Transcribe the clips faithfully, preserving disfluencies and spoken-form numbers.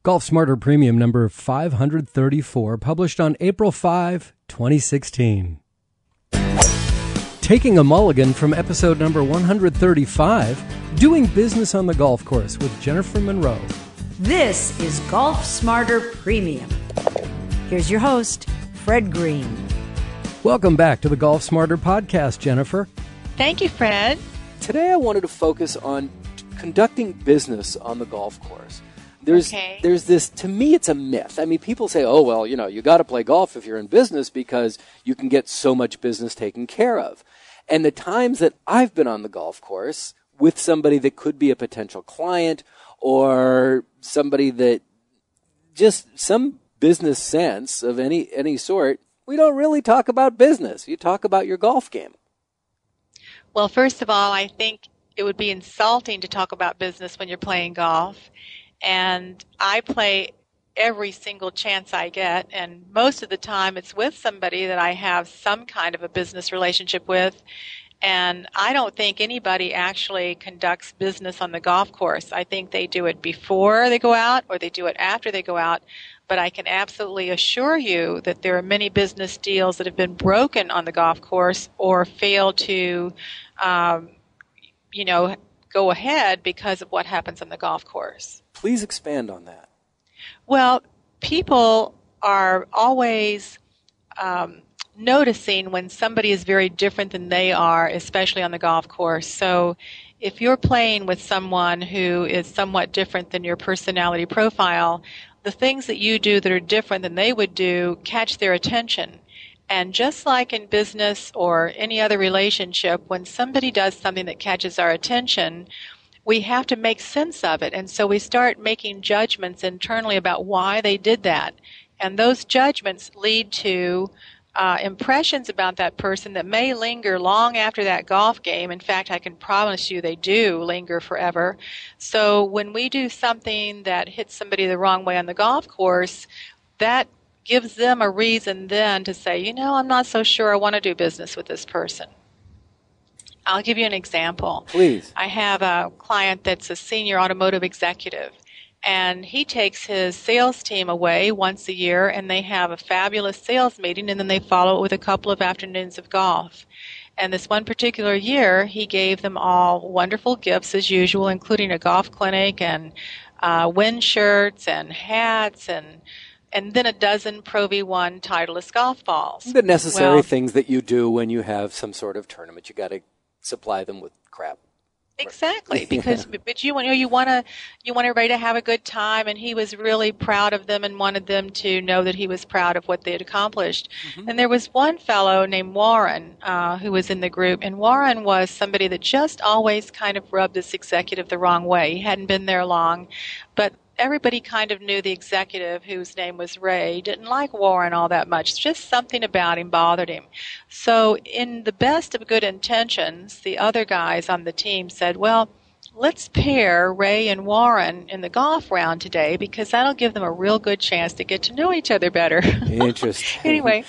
Golf Smarter Premium number five hundred thirty-four, published on April fifth, twenty sixteen. Taking a mulligan from episode number one hundred thirty-five, Doing Business on the Golf Course with Jennifer Monroe. This is Golf Smarter Premium. Here's your host, Fred Green. Welcome back to the Golf Smarter podcast, Jennifer. Thank you, Fred. Today I wanted to focus on conducting business on the golf course. There's okay. there's this, to me, it's a myth. I mean, people say, oh, well, you know, you got to play golf if you're in business because you can get so much business taken care of. And the times that I've been on the golf course with somebody that could be a potential client or somebody that just some business sense of any any sort, we don't really talk about business. You talk about your golf game. Well, first of all, I think it would be insulting to talk about business when you're playing golf. And I play every single chance I get, and most of the time it's with somebody that I have some kind of a business relationship with. And I don't think anybody actually conducts business on the golf course. I think they do it before they go out or they do it after they go out. But I can absolutely assure you that there are many business deals that have been broken on the golf course or fail to, um, you know, go ahead because of what happens on the golf course. Please expand on that. Well, people are always um, noticing when somebody is very different than they are, especially on the golf course. So if you're playing with someone who is somewhat different than your personality profile, the things that you do that are different than they would do catch their attention. And just like in business or any other relationship, when somebody does something that catches our attention, we have to make sense of it. And so we start making judgments internally about why they did that. And those judgments lead to uh, impressions about that person that may linger long after that golf game. In fact, I can promise you they do linger forever. So when we do something that hits somebody the wrong way on the golf course, that gives them a reason then to say, you know, I'm not so sure I want to do business with this person. I'll give you an example. Please. I have a client that's a senior automotive executive, and he takes his sales team away once a year, and they have a fabulous sales meeting, and then they follow it with a couple of afternoons of golf. And this one particular year, he gave them all wonderful gifts as usual, including a golf clinic and uh, wind shirts and hats and and then a dozen Pro V one Titleist golf balls. The necessary well, things that you do when you have some sort of tournament. You got to supply them with crap. Exactly, because but you, you know you want to you want everybody to have a good time, and he was really proud of them and wanted them to know that he was proud of what they had accomplished. Mm-hmm. And there was one fellow named Warren uh, who was in the group, and Warren was somebody that just always kind of rubbed this executive the wrong way. He hadn't been there long, but everybody kind of knew the executive, whose name was Ray, didn't like Warren all that much. Just something about him bothered him. So in the best of good intentions, the other guys on the team said, well, let's pair Ray and Warren in the golf round today because that'll give them a real good chance to get to know each other better. Interesting. Anyway.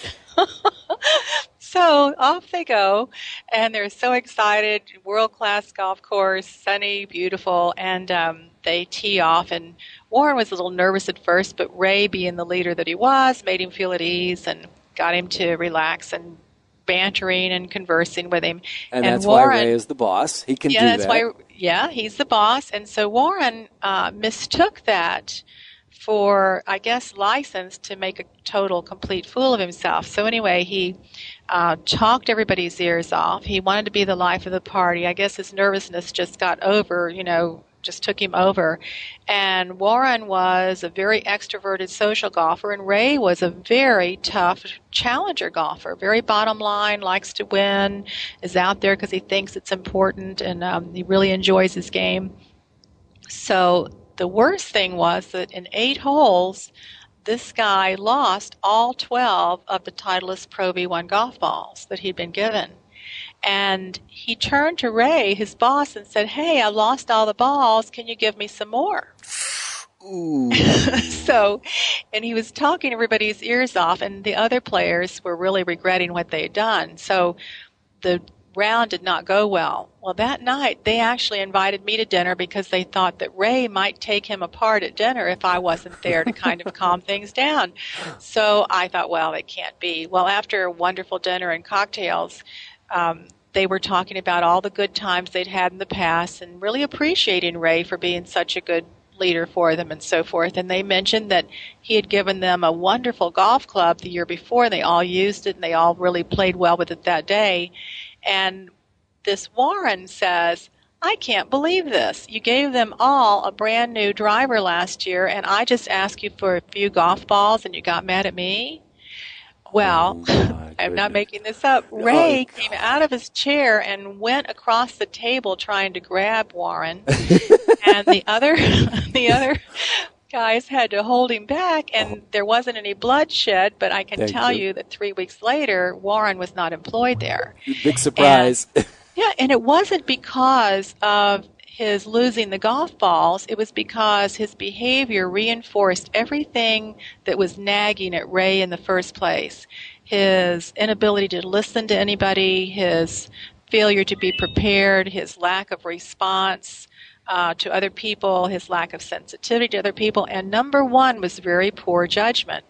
So off they go, and they're so excited. World-class golf course, sunny, beautiful, and um, they tee off. And Warren was a little nervous at first, but Ray, being the leader that he was, made him feel at ease and got him to relax and bantering and conversing with him. And, and that's Warren, why Ray is the boss. He can yeah, do that's that. Why, yeah, he's the boss. And so Warren uh, mistook that for, I guess, license to make a total, complete fool of himself. So anyway, he uh, talked everybody's ears off. He wanted to be the life of the party. I guess his nervousness just got over, you know, just took him over. And Warren was a very extroverted social golfer, and Ray was a very tough challenger golfer, very bottom line, likes to win, is out there because he thinks it's important, and um, he really enjoys his game. So the worst thing was that in eight holes, this guy lost all twelve of the Titleist Pro V one golf balls that he'd been given. And he turned to Ray, his boss, and said, hey, I lost all the balls. Can you give me some more? Ooh. So, and he was talking everybody's ears off, and the other players were really regretting what they had done. So the round did not go well. Well, that night they actually invited me to dinner because they thought that Ray might take him apart at dinner if I wasn't there to kind of calm things down. So I thought, well, it can't be. Well, after a wonderful dinner and cocktails, um, they were talking about all the good times they'd had in the past and really appreciating Ray for being such a good leader for them and so forth. And they mentioned that he had given them a wonderful golf club the year before, and they all used it, and they all really played well with it that day. And this Warren says, I can't believe this. You gave them all a brand new driver last year, and I just asked you for a few golf balls, and you got mad at me? Well, oh I'm not making this up. Ray oh, came out of his chair and went across the table trying to grab Warren, and the other the other guys had to hold him back, and there wasn't any bloodshed, but I can Thank tell you. you that three weeks later, Warren was not employed there. Big surprise. And, yeah, and it wasn't because of his losing the golf balls. It was because his behavior reinforced everything that was nagging at Ray in the first place. His inability to listen to anybody, his failure to be prepared, his lack of response uh, to other people, his lack of sensitivity to other people, and number one was very poor judgment.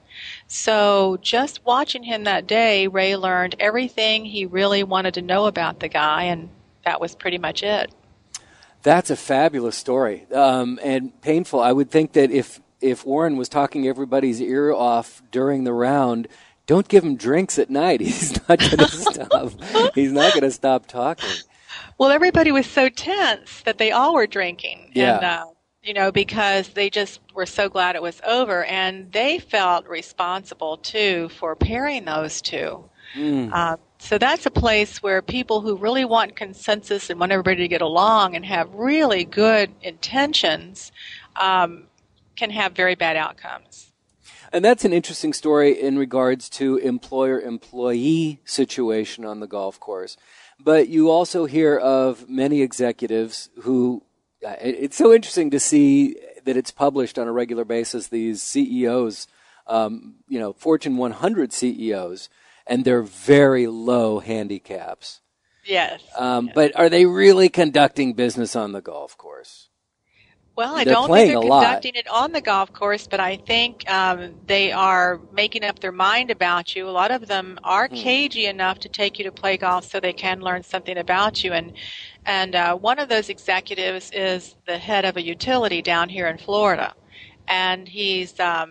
So just watching him that day, Ray learned everything he really wanted to know about the guy, and that was pretty much it. That's a fabulous story, um, and painful. I would think that if, if Warren was talking everybody's ear off during the round, don't give him drinks at night. He's not going to stop. He's not going to stop talking. Well, everybody was so tense that they all were drinking, yeah. and uh, you know, because they just were so glad it was over, and they felt responsible too for pairing those two. Mm. Uh, so that's a place where people who really want consensus and want everybody to get along and have really good intentions um, can have very bad outcomes. And that's an interesting story in regards to employer-employee situation on the golf course. But you also hear of many executives who, uh, it's so interesting to see that it's published on a regular basis, these C E Os, um, you know, Fortune one hundred C E Os, and they're very low handicaps. Yes, um, yes. But are they really conducting business on the golf course? Well, I they're don't playing think they're a conducting lot. it on the golf course, but I think um, they are making up their mind about you. A lot of them are cagey mm. enough to take you to play golf so they can learn something about you. And and uh, one of those executives is the head of a utility down here in Florida, and he's um,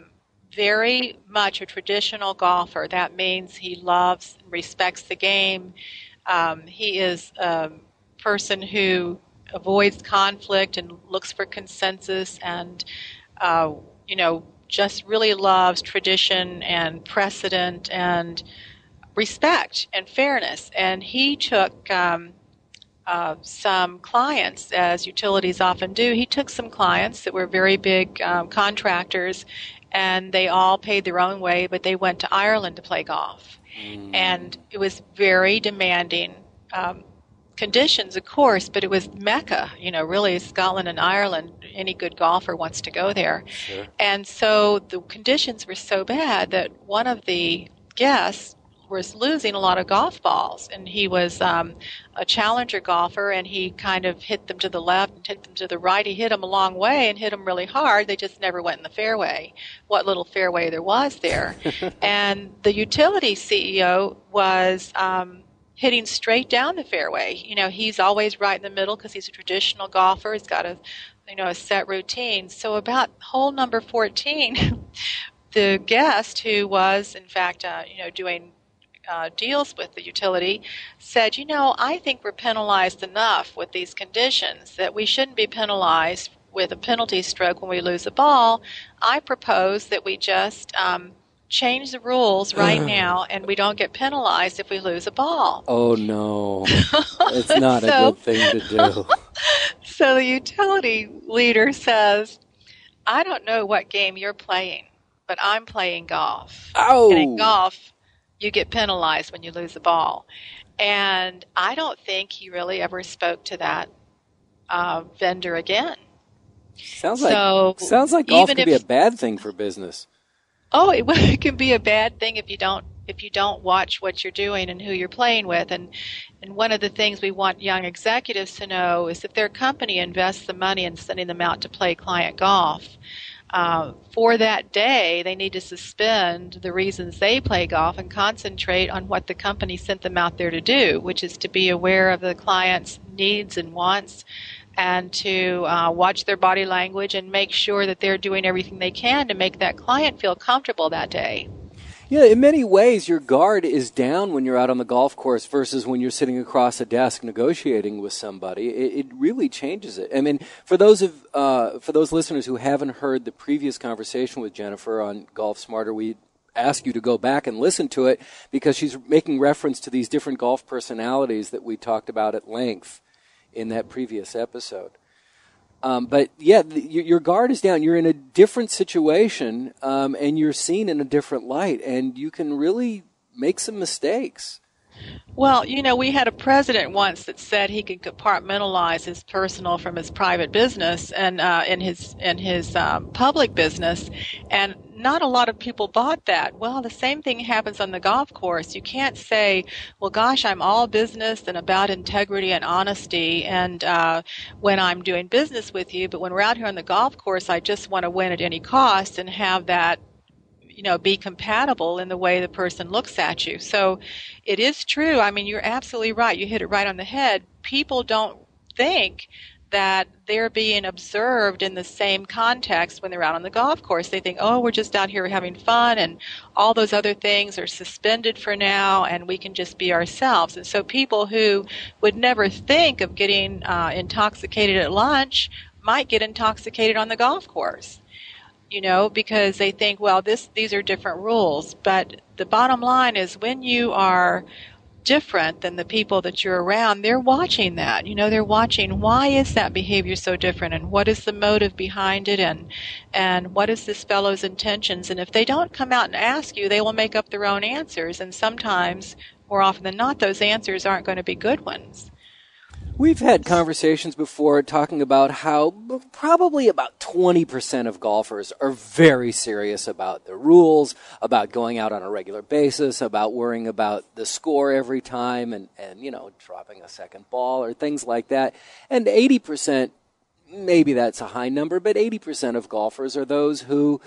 very much a traditional golfer. That means he loves and respects the game. Um, he is a person who avoids conflict and looks for consensus and, uh, you know, just really loves tradition and precedent and respect and fairness. And he took um, uh, some clients, as utilities often do. He took some clients that were very big um, contractors, and they all paid their own way, but they went to Ireland to play golf. Mm. And it was very demanding um, conditions, of course, but it was Mecca, you know, really Scotland and Ireland. Any good golfer wants to go there. Sure. And so the conditions were so bad that one of the guests was losing a lot of golf balls, and he was um, a challenger golfer, and he kind of hit them to the left and hit them to the right. He hit them a long way and hit them really hard. They just never went in the fairway, what little fairway there was there. And the utility C E O was um, hitting straight down the fairway. You know, he's always right in the middle because he's a traditional golfer. He's got a, you know, a set routine. So about hole number fourteen, the guest, who was in fact, uh, you know, doing Uh, deals with the utility, said, you know, I think we're penalized enough with these conditions that we shouldn't be penalized with a penalty stroke when we lose a ball. I propose that we just um, change the rules right now and we don't get penalized if we lose a ball. Oh, no. It's not so, a good thing to do. So the utility leader says, I don't know what game you're playing, but I'm playing golf. Oh. And in golf, you get penalized when you lose a ball. And I don't think he really ever spoke to that uh, vendor again. Sounds so like sounds like golf could be a bad thing for business. Oh, it, it can be a bad thing if you don't if you don't watch what you're doing and who you're playing with. And and one of the things we want young executives to know is if their company invests the money in sending them out to play client golf, uh, for that day, they need to suspend the reasons they play golf and concentrate on what the company sent them out there to do, which is to be aware of the client's needs and wants, and to uh, watch their body language and make sure that they're doing everything they can to make that client feel comfortable that day. Yeah, in many ways, your guard is down when you're out on the golf course versus when you're sitting across a desk negotiating with somebody. It, it really changes it. I mean, for those of uh, for those listeners who haven't heard the previous conversation with Jennifer on Golf Smarter, we ask you to go back and listen to it because she's making reference to these different golf personalities that we talked about at length in that previous episode. Um, but yeah, the, your guard is down. You're in a different situation, um, and you're seen in a different light, and you can really make some mistakes. Well, you know, we had a president once that said he could compartmentalize his personal from his private business and uh, in his in his um, public business, and not a lot of people bought that. Well, the same thing happens on the golf course. You can't say, well, gosh, I'm all business and about integrity and honesty, and uh, when I'm doing business with you, but when we're out here on the golf course, I just want to win at any cost and have that, you know, be compatible in the way the person looks at you. So it is true. I mean, you're absolutely right. You hit it right on the head. People don't think that they're being observed in the same context when they're out on the golf course. They think, oh, we're just out here having fun, and all those other things are suspended for now, and we can just be ourselves. And so people who would never think of getting uh, intoxicated at lunch might get intoxicated on the golf course, you know, because they think, well, this these are different rules. But the bottom line is when you are different than the people that you're around, they're watching that. You know, they're watching, why is that behavior so different, and what is the motive behind it, and and what is this fellow's intentions? And if they don't come out and ask you, they will make up their own answers, and sometimes, more often than not, those answers aren't going to be good ones. We've had conversations before talking about how probably about twenty percent of golfers are very serious about the rules, about going out on a regular basis, about worrying about the score every time and, and you know, dropping a second ball or things like that. And eighty percent, maybe that's a high number, but eighty percent of golfers are those who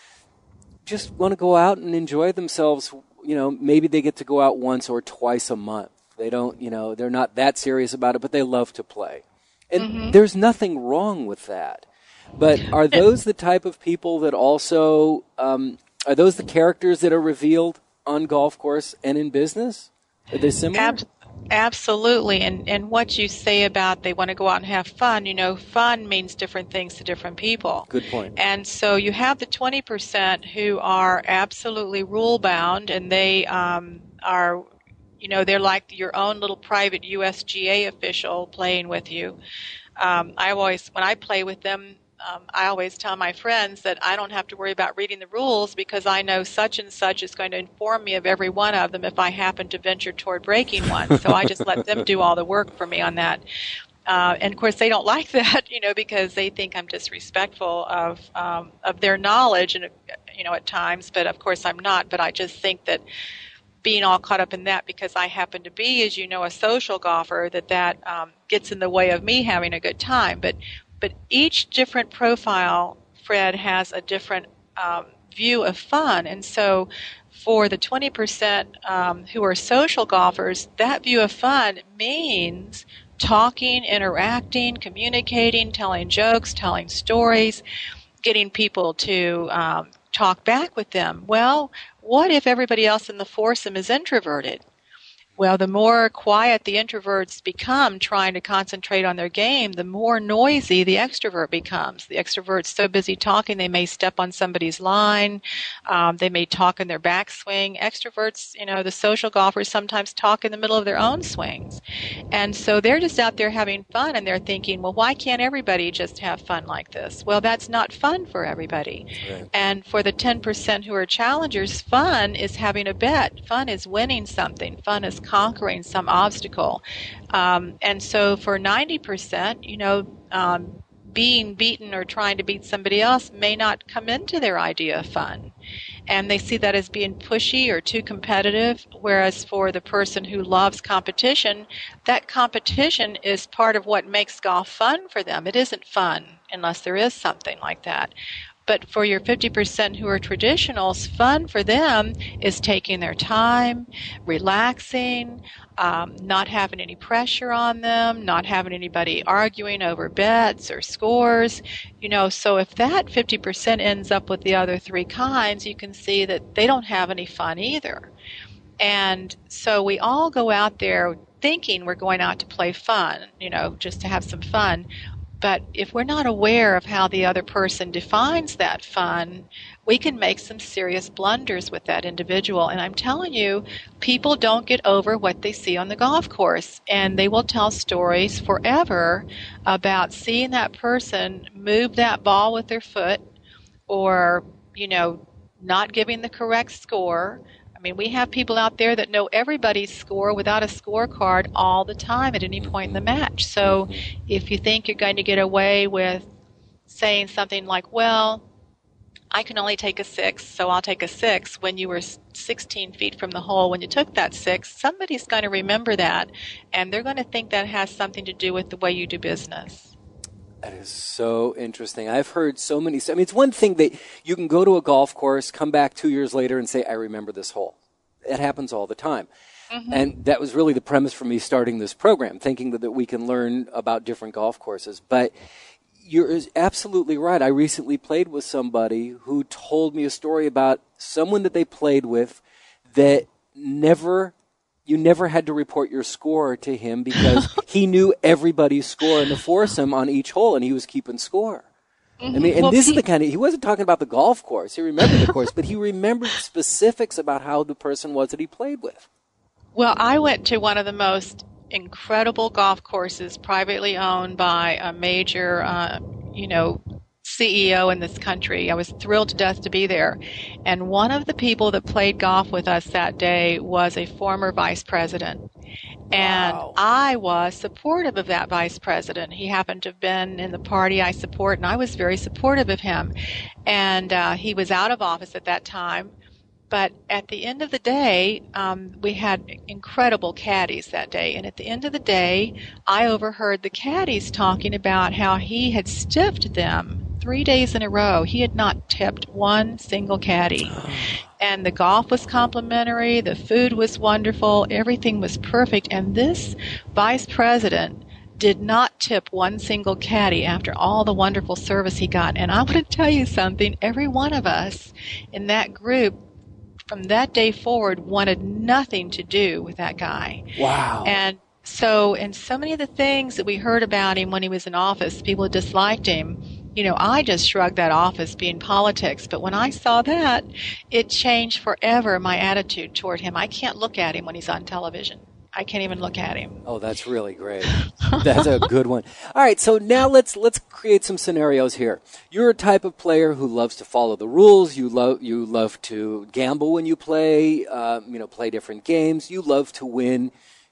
just want to go out and enjoy themselves. You know, maybe they get to go out once or twice a month. They don't, you know, they're not that serious about it, but they love to play. And mm-hmm. there's nothing wrong with that. But are those the type of people that also, um, are those the characters that are revealed on golf course and in business? Are they similar? Ab- absolutely. And, and what you say about they want to go out and have fun, you know, fun means different things to different people. Good point. And so you have the twenty percent who are absolutely rule-bound, and they um, are... You know, they're like your own little private U S G A official playing with you. Um, I always, when I play with them, um, I always tell my friends that I don't have to worry about reading the rules because I know such and such is going to inform me of every one of them if I happen to venture toward breaking one. So I just let them do all the work for me on that. Uh, and, of course, they don't like that, you know, because they think I'm disrespectful of um, of their knowledge, and you know, at times. But, of course, I'm not. But I just think that being all caught up in that because I happen to be, as you know, a social golfer, that that um, gets in the way of me having a good time. But but each different profile, Fred, has a different um, view of fun. And so for the twenty percent um, who are social golfers, that view of fun means talking, interacting, communicating, telling jokes, telling stories, getting people to um, talk back with them. Well, what if everybody else in the foursome is introverted? Well, the more quiet the introverts become trying to concentrate on their game, the more noisy the extrovert becomes. The extrovert's so busy talking, they may step on somebody's line. Um, they may talk in their backswing. Extroverts, you know, the social golfers sometimes talk in the middle of their own swings. And so they're just out there having fun, and they're thinking, well, why can't everybody just have fun like this? Well, that's not fun for everybody. Right. And for the ten percent who are challengers, fun is having a bet. Fun is winning something. Fun is conquering some obstacle. Um, and so for ninety percent, you know, um, being beaten or trying to beat somebody else may not come into their idea of fun. And they see that as being pushy or too competitive, whereas for the person who loves competition, that competition is part of what makes golf fun for them. It isn't fun unless there is something like that. But for your fifty percent who are traditionals, fun for them is taking their time, relaxing, um, not having any pressure on them, not having anybody arguing over bets or scores. You know, so if that fifty percent ends up with the other three kinds, you can see that they don't have any fun either. And so we all go out there thinking we're going out to play fun, you know, just to have some fun. But if we're not aware of how the other person defines that fun, we can make some serious blunders with that individual. And I'm telling you, people don't get over what they see on the golf course. And they will tell stories forever about seeing that person move that ball with their foot or, you know, not giving the correct score. I mean, we have people out there that know everybody's score without a scorecard all the time at any point in the match. So if you think you're going to get away with saying something like, well, I can only take a six, so I'll take a six, when you were sixteen feet from the hole when you took that six, somebody's going to remember that, and they're going to think that has something to do with the way you do business. That is so interesting. I've heard so many. I mean, it's one thing that you can go to a golf course, come back two years later and say, I remember this hole. It happens all the time. Mm-hmm. And that was really the premise for me starting this program, thinking that, that we can learn about different golf courses. But you're absolutely right. I recently played with somebody who told me a story about someone that they played with that never You never had to report your score to him because he knew everybody's score in the foursome on each hole, and he was keeping score. Mm-hmm. I mean, and well, this he, is the kind of, he wasn't talking about the golf course. He remembered the course, but he remembered specifics about how the person was that he played with. Well, I went to one of the most incredible golf courses privately owned by a major, uh, you know, C E O in this country. I was thrilled to death to be there. And one of the people that played golf with us that day was a former vice president. And wow. I was supportive of that vice president. He happened to have been in the party I support, and I was very supportive of him. And uh, he was out of office at that time. But at the end of the day, um, we had incredible caddies that day. And at the end of the day, I overheard the caddies talking about how he had stiffed them three days in a row. He had not tipped one single caddy. And the golf was complimentary, the food was wonderful, everything was perfect. And this vice president did not tip one single caddy after all the wonderful service he got. And I want to tell you something, every one of us in that group from that day forward wanted nothing to do with that guy. Wow. And so, and so many of the things that we heard about him when he was in office, people disliked him. You know, I just shrugged that off as being politics. But when I saw that, it changed forever my attitude toward him. I can't look at him when he's on television. I can't even look at him. Oh, that's really great. That's a good one. All right, so now let's let's create some scenarios here. You're a type of player who loves to follow the rules. You love you love to gamble when you play. Uh, you know, play different games. You love to win.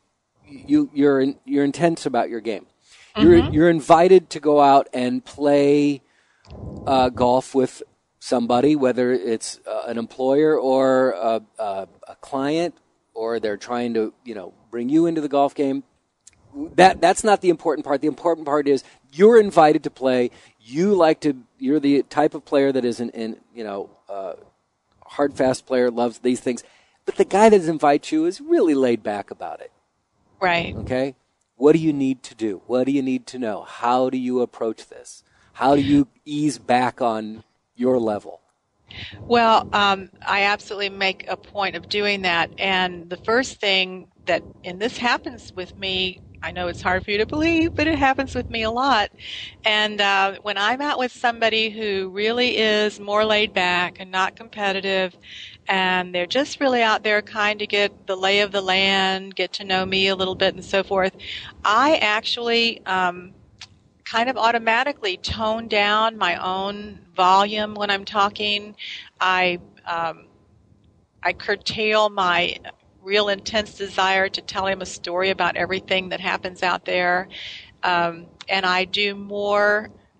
You you're in, you're intense about your game. You're mm-hmm. you're invited to go out and play uh, golf with somebody, whether it's uh, an employer or a, a, a client, or they're trying to, you know, bring you into the golf game. That that's not the important part. The important part is you're invited to play. You like to. You're the type of player that is an, in you know, uh, hard, fast player, loves these things. But the guy that invites you is really laid back about it. Right. Okay. What do you need to do? What do you need to know? How do you approach this? How do you ease back on your level? Well, um, I absolutely make a point of doing that. And the first thing that, and this happens with me, I know it's hard for you to believe, but it happens with me a lot. And uh, when I'm out with somebody who really is more laid back and not competitive, and they're just really out there kind of get the lay of the land, get to know me a little bit and so forth, I actually um, kind of automatically tone down my own volume when I'm talking. I um, I curtail my real intense desire to tell him a story about everything that happens out there, um, and I do more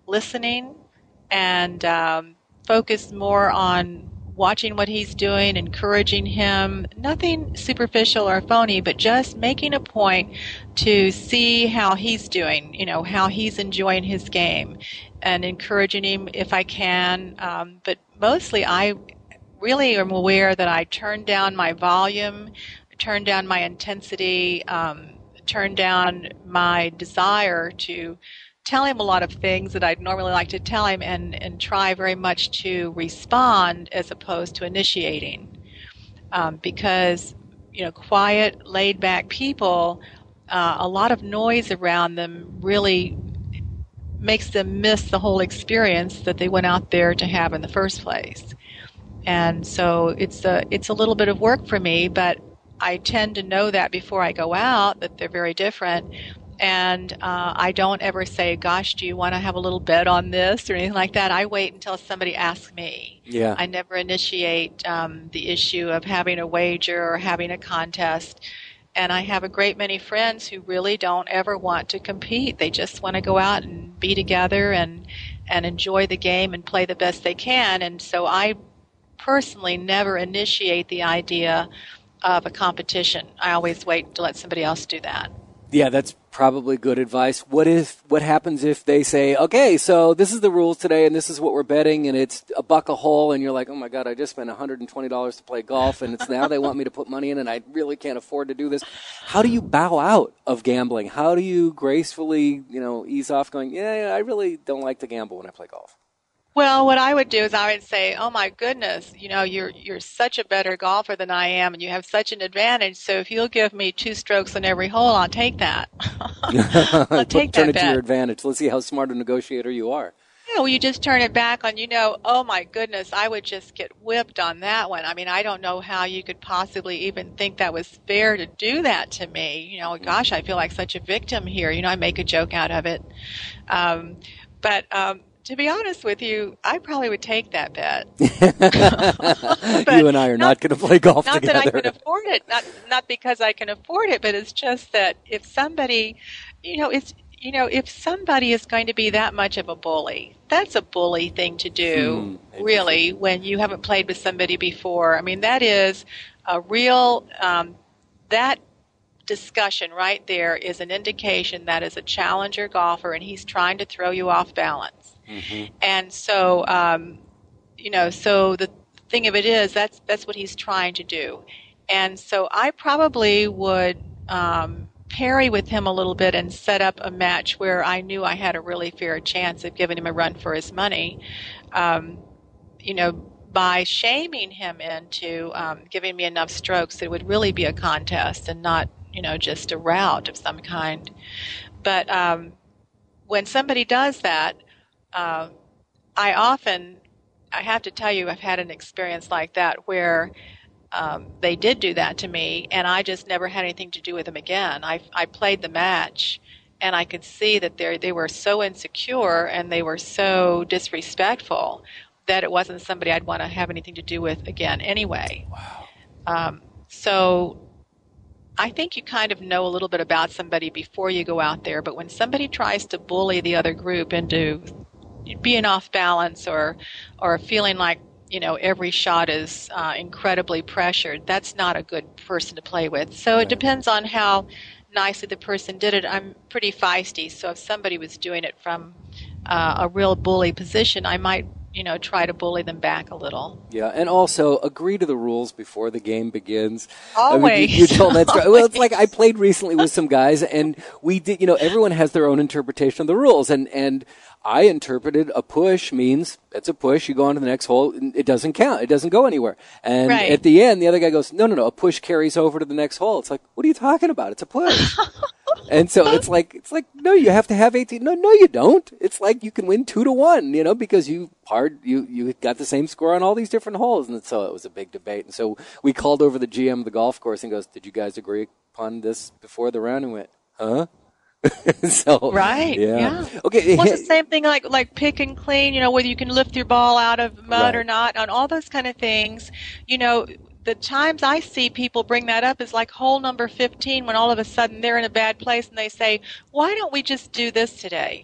listening and um, focus more on watching what he's doing, encouraging him, nothing superficial or phony, but just making a point to see how he's doing, you know, how he's enjoying his game, and encouraging him if I can. Um, but mostly I really am aware that I turn down my volume, turn down my intensity, um, turn down my desire to tell him a lot of things that I'd normally like to tell him, and, and try very much to respond as opposed to initiating. Um, because, you know, quiet, laid-back people, uh, a lot of noise around them really makes them miss the whole experience that they went out there to have in the first place. And so it's a, it's a little bit of work for me, but I tend to know that before I go out, that they're very different. And uh, I don't ever say, gosh, do you want to have a little bet on this or anything like that. I wait until somebody asks me. Yeah. I never initiate um, the issue of having a wager or having a contest. And I have a great many friends who really don't ever want to compete. They just want to go out and be together and, and enjoy the game and play the best they can. And so I personally never initiate the idea of a competition. I always wait to let somebody else do that. Yeah, that's probably good advice. What if what happens if they say, okay, so this is the rules today and this is what we're betting, and it's a buck a hole, and you're like, oh my God, I just spent one hundred twenty dollars to play golf, and it's now they want me to put money in and I really can't afford to do this. How do you bow out of gambling? How do you gracefully, you know, ease off going, yeah, yeah I really don't like to gamble when I play golf? Well, what I would do is I would say, oh my goodness, you know, you're you're such a better golfer than I am, and you have such an advantage. So if you'll give me two strokes on every hole, I'll take that. I'll take turn that it bet. to your advantage. Let's see how smart a negotiator you are. Yeah, well, you just turn it back on, you know, oh my goodness, I would just get whipped on that one. I mean, I don't know how you could possibly even think that was fair to do that to me. You know, gosh, I feel like such a victim here. You know, I make a joke out of it. Um, but, um, to be honest with you, I probably would take that bet. You and I are not, not going to play golf not together. Not that I can afford it, not not because I can afford it, but it's just that if somebody, you know, it's you know, if somebody is going to be that much of a bully, that's a bully thing to do, hmm, really, when you haven't played with somebody before. I mean, that is a real um, that. discussion right there is an indication that is a challenger golfer and he's trying to throw you off balance. Mm-hmm. And so, um, you know, so the thing of it is that's that's what he's trying to do. And so I probably would um, parry with him a little bit and set up a match where I knew I had a really fair chance of giving him a run for his money, um, you know, by shaming him into um, giving me enough strokes that it would really be a contest and not, you know, just a rout of some kind. But um, when somebody does that, uh, I often, I have to tell you, I've had an experience like that where um, they did do that to me, and I just never had anything to do with them again. I, I played the match, and I could see that they they were so insecure and they were so disrespectful that it wasn't somebody I'd want to have anything to do with again anyway. Wow. Um, so I think you kind of know a little bit about somebody before you go out there, but when somebody tries to bully the other group into being off balance or or feeling like, you know, every shot is uh, incredibly pressured, that's not a good person to play with. So Right. It depends on how nicely the person did it. I'm pretty feisty, so if somebody was doing it from uh, a real bully position, I might, you know, try to bully them back a little. Yeah, and also agree to the rules before the game begins. Always. I mean, you, you told that's right. Well, it's like I played recently with some guys, and we did. You know, everyone has their own interpretation of the rules, and and I interpreted a push means it's a push. You go on to the next hole, it doesn't count. It doesn't go anywhere. And Right. at the end, the other guy goes, "No, no, no. A push carries over to the next hole." It's like, what are you talking about? It's a push. And so it's like, it's like, no, you have to have eighteen. No, no, you don't. It's like you can win two to one, you know, because you hard, you, you got the same score on all these different holes. And so it was a big debate. And so we called over the G M of the golf course and goes, did you guys agree upon this before the round? And we went, huh? So, Right. Yeah. Yeah. Okay. Well, it's the same thing like like pick and clean, you know, whether you can lift your ball out of mud Right. or not, on all those kind of things. You know, the times I see people bring that up is like hole number fifteen when all of a sudden they're in a bad place and they say, why don't we just do this today?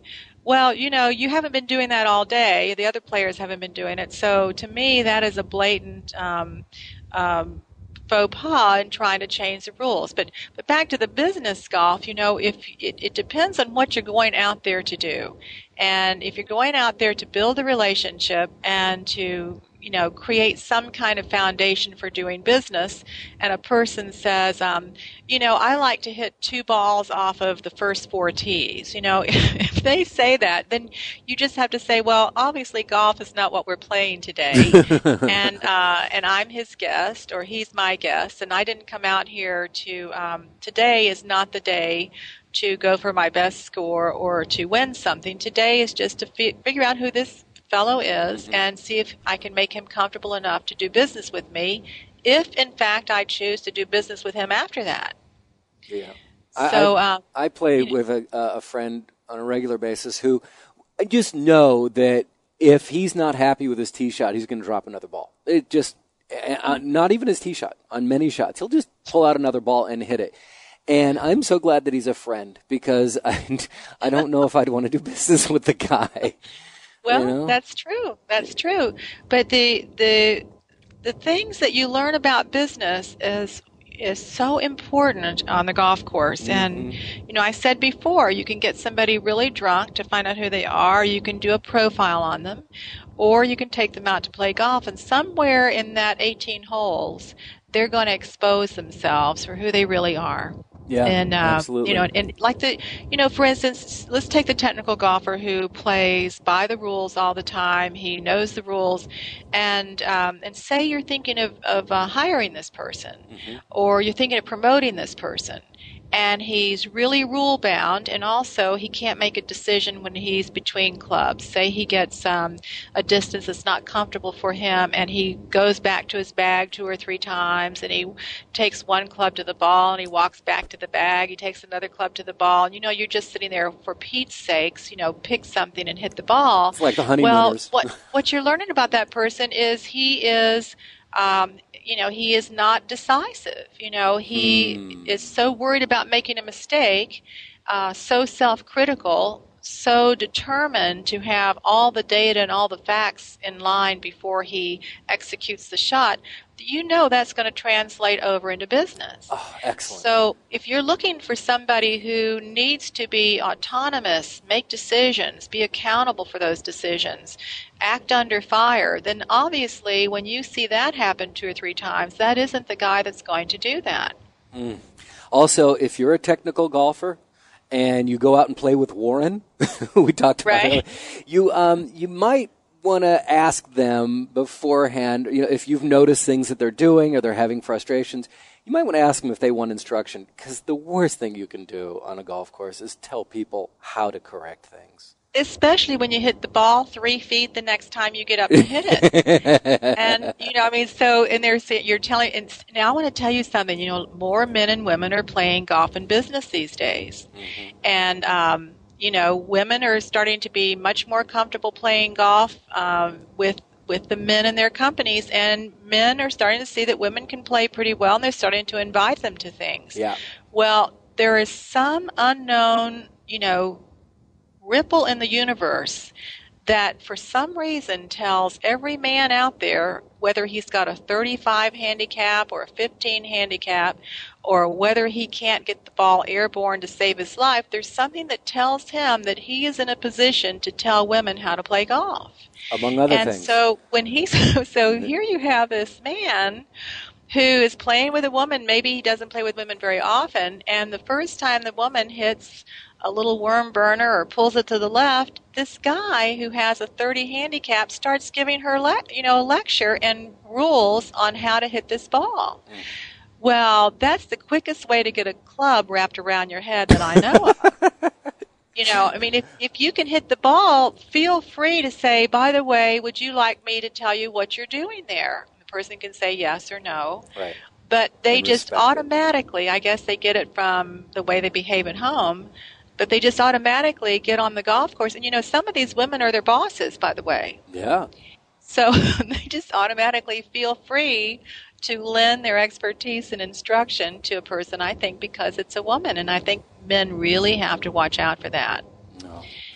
Well, you know, you haven't been doing that all day. The other players haven't been doing it. So to me, that is a blatant um, um, faux pas in trying to change the rules. But but back to the business golf, you know, if it, it depends on what you're going out there to do. And if you're going out there to build a relationship and to, you know, create some kind of foundation for doing business, and a person says, um, you know, I like to hit two balls off of the first four tees. You know, if they say that, then you just have to say, well, obviously golf is not what we're playing today, and uh, and I'm his guest, or he's my guest, and I didn't come out here to, um, today is not the day to go for my best score or to win something. Today is just to fi- figure out who this fellow is mm-hmm. and see if I can make him comfortable enough to do business with me, if in fact I choose to do business with him after that. Yeah. So I, I, um, I play with a, a friend on a regular basis who I just know that if he's not happy with his tee shot, he's going to drop another ball. It just, uh, not even his tee shot, on many shots. He'll just pull out another ball and hit it. And I'm so glad that he's a friend, because I, I don't know if I'd want to do business with the guy. Well, you know? That's true. That's true. But the the the things that you learn about business is is so important on the golf course. Mm-hmm. And you know, I said before, you can get somebody really drunk to find out who they are. You can do a profile on them, or you can take them out to play golf. And somewhere in that eighteen holes, they're going to expose themselves for who they really are. Yeah, and, uh, absolutely. You know, and like the, you know, for instance, let's take the technical golfer who plays by the rules all the time. He knows the rules, and um, and say you're thinking of of uh, hiring this person, mm-hmm. or you're thinking of promoting this person, and he's really rule bound, and also he can't make a decision when he's between clubs. Say he gets um, a distance that's not comfortable for him, and he goes back to his bag two or three times, and he takes one club to the ball, and he walks back to the bag. He takes another club to the ball, and you know, you're just sitting there for Pete's sakes, you know, pick something and hit the ball. It's like the honeymooners. Well, what what you're learning about that person is he is. Um, you know, he is not decisive. You know, he mm. is so worried about making a mistake, uh, so self-critical, so determined to have all the data and all the facts in line before he executes the shot. You know that's going to translate over into business. Oh, excellent. So if you're looking for somebody who needs to be autonomous, make decisions, be accountable for those decisions, act under fire, then obviously when you see that happen two or three times, that isn't the guy that's going to do that. Mm. Also, if you're a technical golfer and you go out and play with Warren, who we talked about, right. you um, you might want to ask them beforehand, you know, if you've noticed things that they're doing or they're having frustrations, you might want to ask them if they want instruction, because the worst thing you can do on a golf course is tell people how to correct things. Especially when you hit the ball three feet the next time you get up to hit it. And, you know, I mean, so, and there's, you're telling, and now I want to tell you something, you know, more men and women are playing golf and business these days. Mm-hmm. And, um, you know, women are starting to be much more comfortable playing golf um, with with the men in their companies, and men are starting to see that women can play pretty well, and they're starting to invite them to things. Yeah. Well, there is some unknown, you know, ripple in the universe that for some reason tells every man out there, whether he's got a thirty-five handicap or a fifteen handicap, or whether he can't get the ball airborne to save his life, there's something that tells him that he is in a position to tell women how to play golf. Among other and things. And so when he's, so here you have this man who is playing with a woman. Maybe he doesn't play with women very often, and the first time the woman hits a little worm burner or pulls it to the left, this guy who has a thirty handicap starts giving her le- you know, a lecture and rules on how to hit this ball. Mm. Well, that's the quickest way to get a club wrapped around your head that I know of. You know, I mean, if, if you can hit the ball, feel free to say, by the way, would you like me to tell you what you're doing there? The person can say yes or no. Right. But they and just automatically, it. I guess they get it from the way they behave at home, but they just automatically get on the golf course. And, you know, some of these women are their bosses, by the way. Yeah. So they just automatically feel free to lend their expertise and instruction to a person, I think, because it's a woman. And I think men really have to watch out for that. No.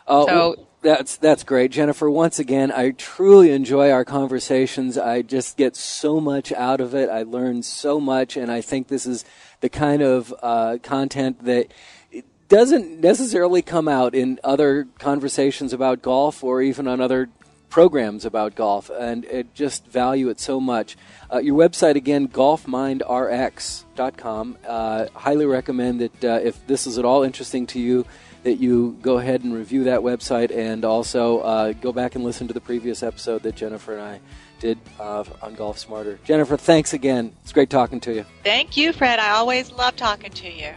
Uh, so. Well, That's that's great, Jennifer. Once again, I truly enjoy our conversations. I just get so much out of it. I learn so much, and I think this is the kind of uh, content that doesn't necessarily come out in other conversations about golf or even on other programs about golf, and I just value it so much. Uh, your website, again, golf mind r x dot com. Uh, highly recommend that uh, if this is at all interesting to you, that you go ahead and review that website, and also uh, go back and listen to the previous episode that Jennifer and I did uh, on Golf Smarter. Jennifer, thanks again. It's great talking to you. Thank you, Fred. I always love talking to you.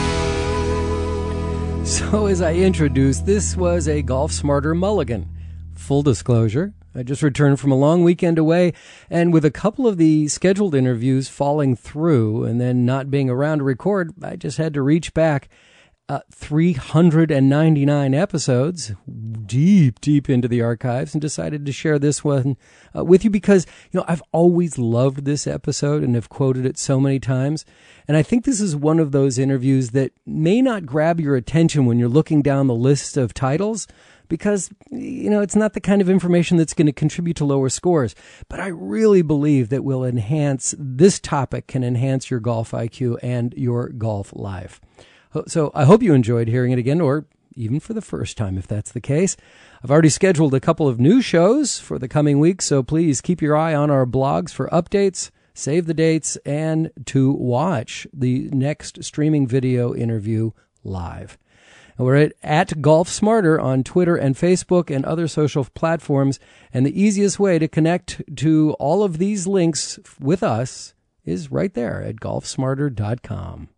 So as I introduced, this was a Golf Smarter mulligan. Full disclosure, I just returned from a long weekend away, and with a couple of the scheduled interviews falling through and then not being around to record, I just had to reach back uh, three hundred ninety-nine episodes deep, deep into the archives and decided to share this one uh, with you because, you know, I've always loved this episode and have quoted it so many times. And I think this is one of those interviews that may not grab your attention when you're looking down the list of titles, because, you know, it's not the kind of information that's going to contribute to lower scores. But I really believe that will enhance, this topic can enhance your golf I Q and your golf life. So I hope you enjoyed hearing it again, or even for the first time, if that's the case. I've already scheduled a couple of new shows for the coming weeks, so please keep your eye on our blogs for updates, save the dates, and to watch the next streaming video interview live. We're at, at Golf Smarter on Twitter and Facebook and other social platforms. And the easiest way to connect to all of these links with us is right there at golf smarter dot com.